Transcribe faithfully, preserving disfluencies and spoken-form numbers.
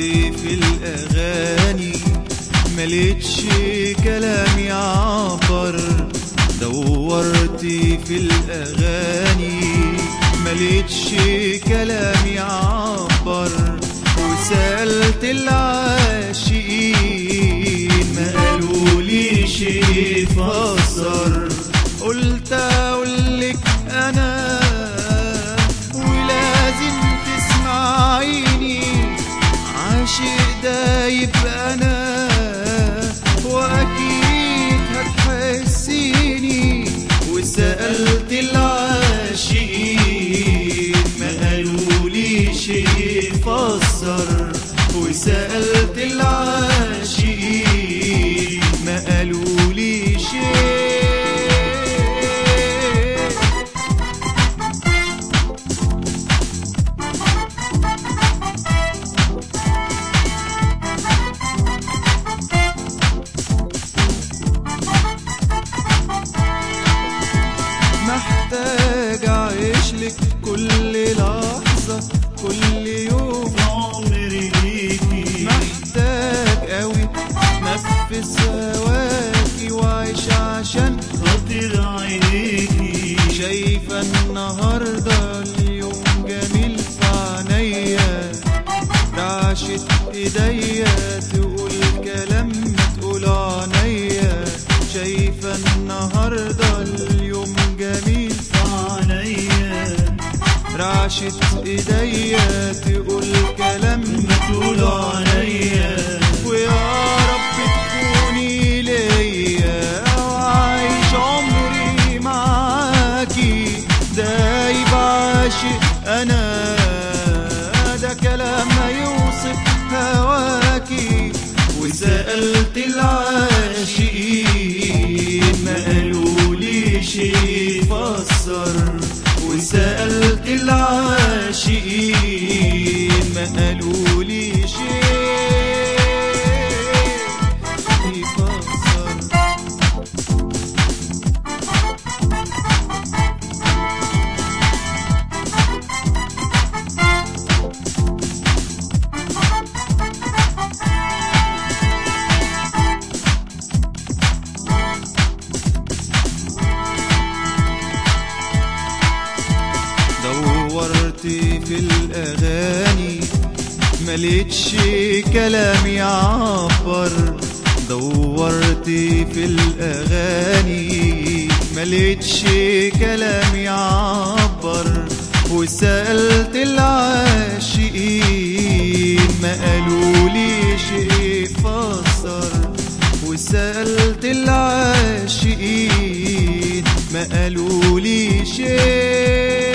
في الأغاني ملقتش كلام يعبر. دورت في الأغاني ملقتش كلام يعبر. وسألت العاشقين ما قالوليش يفسر. قلت أقولك أنا ولازم تسمعيني، عاشق ده يبقى أنا وأكيد هتحسيني. وسألت العاشقين ما قالوليش يفسر. وسألت العاشقين ما قالوليش. محتاج أعيشلك كل لحظة كل يوم عمري ليكي. محتاج قوي نفس هواكي وعيش عشان خاطر عينيكي. شايفة النهاردة اليوم جميل في عينيا. رعشة ايديا تقول كلام ما تقول عينيا. شايفة النهاردة اليوم جميل في عينيا. رعشة ايديا تقول كلام ما تقول عينيا. ويا رب تكوني ليا وعايش عمري معاكي. دايب عاشق انا ده كلام ما يوصف هواكي. وسألت العاشقين ما قالوليش يفسر. وسألت العاشقين ما قالوليش يفسر. دورت في الأغاني ملقتش كلام يعبر. دورت في الأغاني ملقتش كلام يعبر. وسألت العاشقين ما قالوليش يفسر. وسألت العاشقين ما قالوليش